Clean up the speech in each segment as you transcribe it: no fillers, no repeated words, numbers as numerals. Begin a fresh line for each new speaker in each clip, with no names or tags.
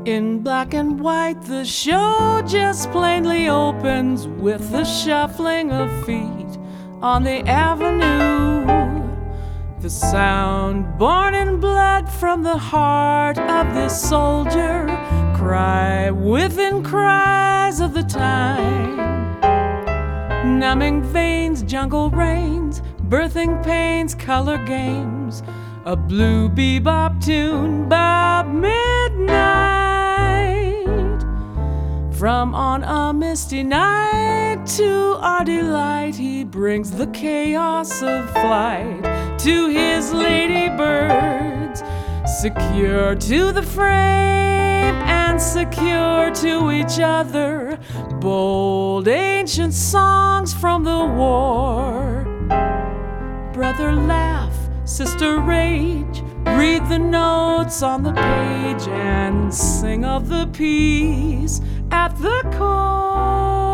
In black and white, the show just plainly opens with the shuffling of feet on the avenue. The sound born in blood from the heart of this soldier, cry within cries of the time. Numbing veins, jungle rains, birthing pains, color games, a blue bebop tune about midnight. From on a misty night to our delight, he brings the chaos of flight to his ladybirds, secure to the frame and secure to each other. Bold ancient songs from the war. Brother laugh, sister rage, read the notes on the page and sing of the peace at the core.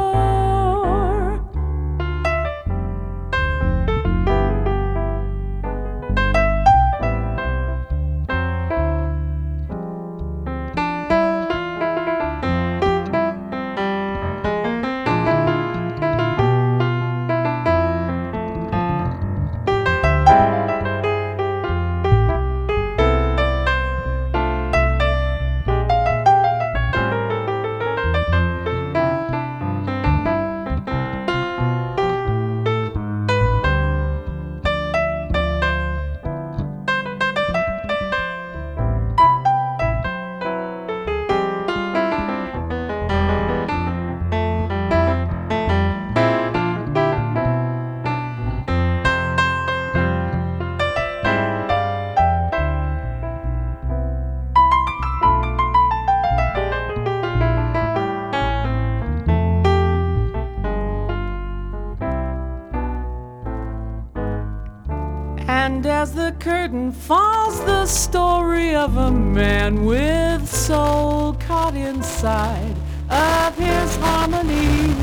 And as the curtain falls, the story of a man with soul caught inside of his harmony.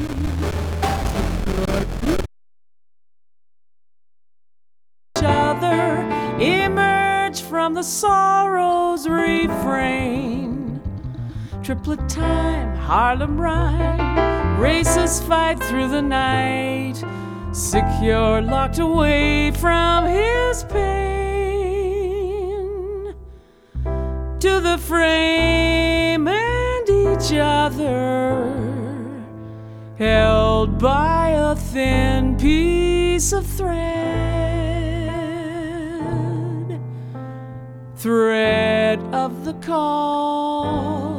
Each other emerge from the sorrow's refrain. Triplet time, Harlem rhyme, races fight through the night, secure, locked away from his pain. To the frame and each other, held by a thin piece of thread of the call.